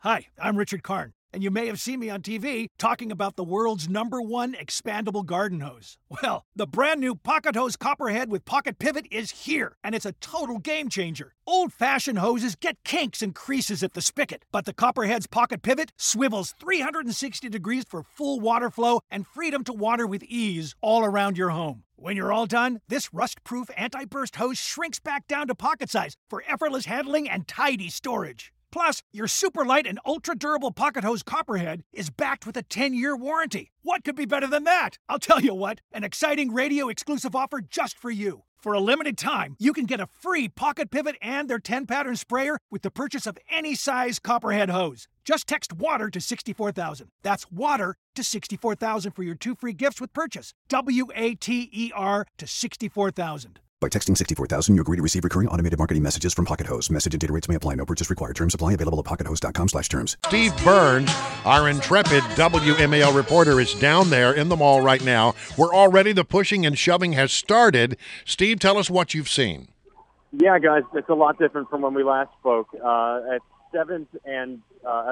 Hi, I'm Richard Karn, and you may have seen me on TV talking about the world's #1 expandable garden hose. Well, the brand new Pocket Hose Copperhead with Pocket Pivot is here, and it's a total game changer. Old-fashioned hoses get kinks and creases at the spigot, but the Copperhead's Pocket Pivot swivels 360 degrees for full water flow and freedom to water with ease all around your home. When you're all done, this rust-proof anti-burst hose shrinks back down to pocket size for effortless handling and tidy storage. Plus, your super light and ultra-durable Pocket Hose Copperhead is backed with a 10-year warranty. What could be better than that? I'll tell you what, an exciting radio-exclusive offer just for you. For a limited time, you can get a free Pocket Pivot and their 10-pattern sprayer with the purchase of any size Copperhead hose. Just text WATER to 64,000. That's WATER to 64,000 for your 2 free gifts with purchase. WATER to 64,000. By texting 64,000, you agree to receive recurring automated marketing messages from Pocket Hose. Message and data rates may apply. No purchase required. Terms apply. Available at pockethose.com/terms. Steve Burns, our intrepid WMAL reporter, is down there in the mall right now, where already the pushing and shoving has started. Steve, tell us what you've seen. Yeah, guys, it's a lot different from when we last spoke. At 7th and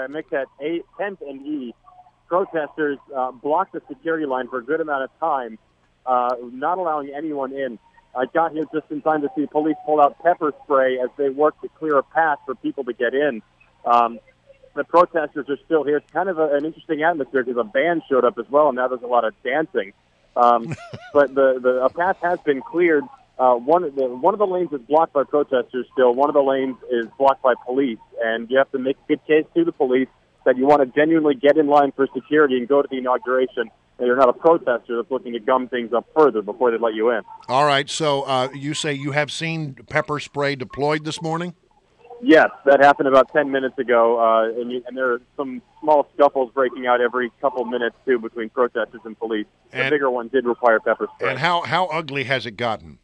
10th and E, protesters blocked the security line for a good amount of time, not allowing anyone in. I got here just in time to see police pull out pepper spray as they work to clear a path for people to get in. The protesters are still here. It's kind of an interesting atmosphere because a band showed up as well, and now there's a lot of dancing. But a path has been cleared. One of the lanes is blocked by protesters still. One of the lanes is blocked by police, and you have to make a good case to the police that you want to genuinely get in line for security and go to the inauguration. And you're not a protester that's looking to gum things up further before they let you in. All right, so you say you have seen pepper spray deployed this morning? Yes, that happened about 10 minutes ago, and there are some small scuffles breaking out every couple minutes, too, between protesters and police. The bigger one did require pepper spray. And how ugly has it gotten?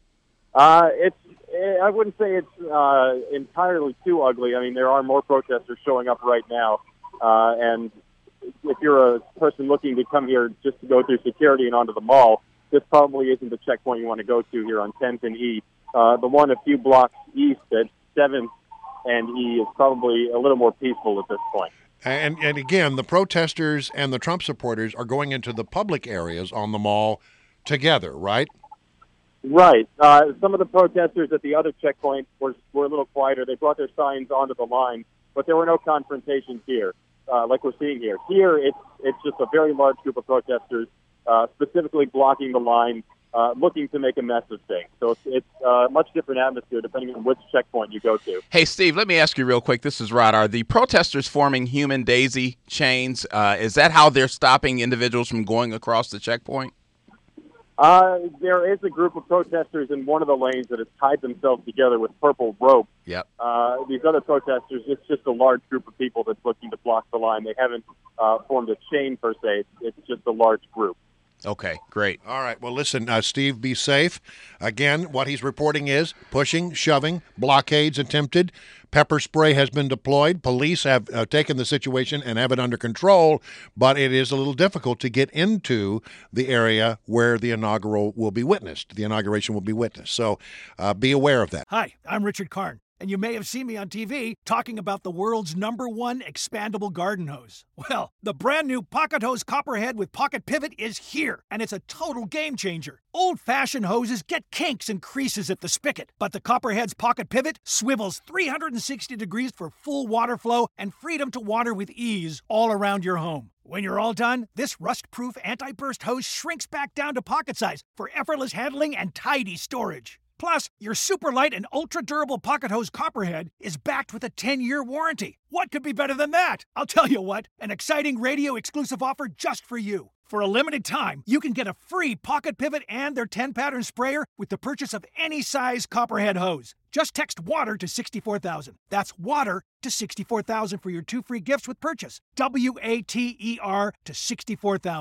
I wouldn't say it's entirely too ugly. I mean, there are more protesters showing up right now, and if you're a person looking to come here just to go through security and onto the mall, this probably isn't the checkpoint you want to go to here on 10th and E. The one a few blocks east at 7th and E is probably a little more peaceful at this point. And again, the protesters and the Trump supporters are going into the public areas on the mall together, right? Right. Some of the protesters at the other checkpoint were a little quieter. They brought their signs onto the line, but there were no confrontations here. Like we're seeing here. Here, it's just a very large group of protesters specifically blocking the line, looking to make a mess of things. So it's a much different atmosphere depending on which checkpoint you go to. Hey, Steve, let me ask you real quick. This is Rod. Are the protesters forming human daisy chains? Is that how they're stopping individuals from going across the checkpoint? There is a group of protesters in one of the lanes that has tied themselves together with purple rope. Yep. These other protesters, it's just a large group of people that's looking to block the line. They haven't formed a chain per se. It's just a large group. Okay, great. All right. Well, listen, Steve, be safe. Again, what he's reporting is pushing, shoving, blockades attempted. Pepper spray has been deployed. Police have taken the situation and have it under control, but it is a little difficult to get into the area where the inauguration will be witnessed. So be aware of that. Hi, I'm Richard Karn, and you may have seen me on TV talking about the world's #1 expandable garden hose. Well, the brand new Pocket Hose Copperhead with Pocket Pivot is here, and it's a total game changer. Old-fashioned hoses get kinks and creases at the spigot, but the Copperhead's Pocket Pivot swivels 360 degrees for full water flow and freedom to water with ease all around your home. When you're all done, this rust-proof anti-burst hose shrinks back down to pocket size for effortless handling and tidy storage. Plus, your super light and ultra-durable Pocket Hose Copperhead is backed with a 10-year warranty. What could be better than that? I'll tell you what, an exciting radio-exclusive offer just for you. For a limited time, you can get a free Pocket Pivot and their 10-pattern sprayer with the purchase of any size Copperhead hose. Just text WATER to 64,000. That's WATER to 64,000 for your 2 free gifts with purchase. WATER to 64,000.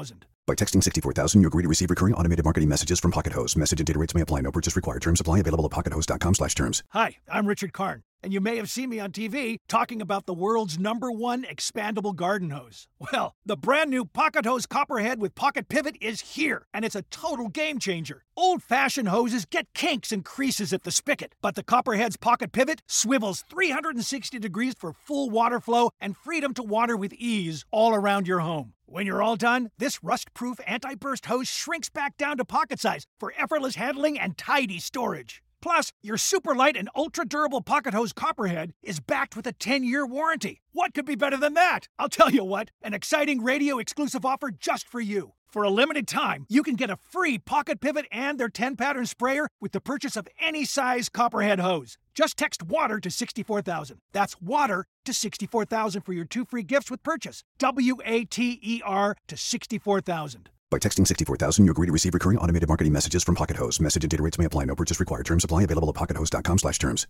By texting 64000, you agree to receive recurring automated marketing messages from Pocket Host. Message and data rates may apply. No purchase required. Terms apply. Available at pockethost.com/terms. Hi, I'm Richard Karn, and you may have seen me on TV talking about the world's #1 expandable garden hose. Well, the brand new Pocket Hose Copperhead with Pocket Pivot is here, and it's a total game changer. Old-fashioned hoses get kinks and creases at the spigot, but the Copperhead's Pocket Pivot swivels 360 degrees for full water flow and freedom to water with ease all around your home. When you're all done, this rust-proof anti-burst hose shrinks back down to pocket size for effortless handling and tidy storage. Plus, your super light and ultra-durable Pocket Hose Copperhead is backed with a 10-year warranty. What could be better than that? I'll tell you what, an exciting radio-exclusive offer just for you. For a limited time, you can get a free Pocket Pivot and their 10-pattern sprayer with the purchase of any size Copperhead hose. Just text WATER to 64,000. That's WATER to 64,000 for your 2 free gifts with purchase. WATER to 64,000. By texting 64000, you agree to receive recurring automated marketing messages from Pocket Host. Message and data rates may apply. No purchase required. Terms apply. Available at pockethost.com/terms.